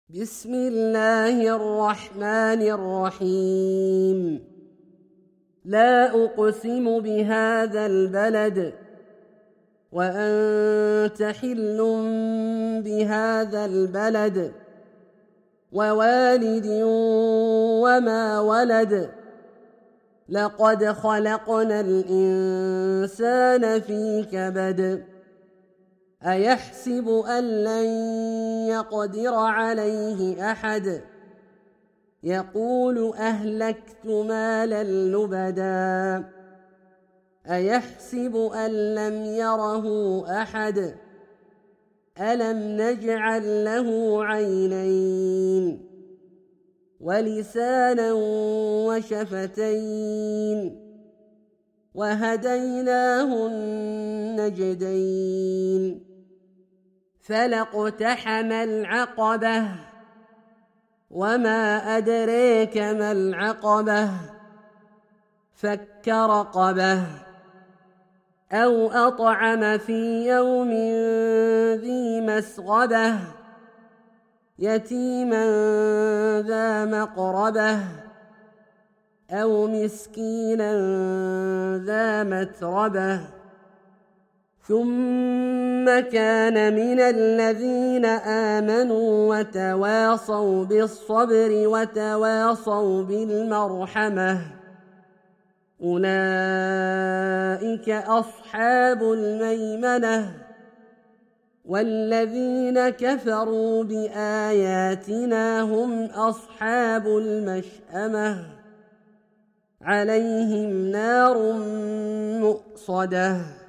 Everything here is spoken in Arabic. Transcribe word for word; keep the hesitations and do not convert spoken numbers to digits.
بسم الله الرحمن الرحيم. لا أقسم بهذا البلد وأنت حل بهذا البلد ووالد وما ولد لقد خلقنا الإنسان في كبد أيحسب أن لن يقدر عليه أحد يقول أهلكت مالا لبدا أيحسب أن لم يره أحد ألم نجعل له عينين ولسانا وشفتين وهديناه النجدين فلاقتحم العقبة وما أدريك ما العقبة فك رقبة أو أطعم في يوم ذي مسغبة يتيما ذا مقربة أو مسكينا ذا متربة ثم كان من الذين آمنوا وتواصوا بالصبر وتواصوا بالمرحمة أولئك أصحاب الميمنة والذين كفروا بآياتنا هم أصحاب المشأمة عليهم نار مؤصدة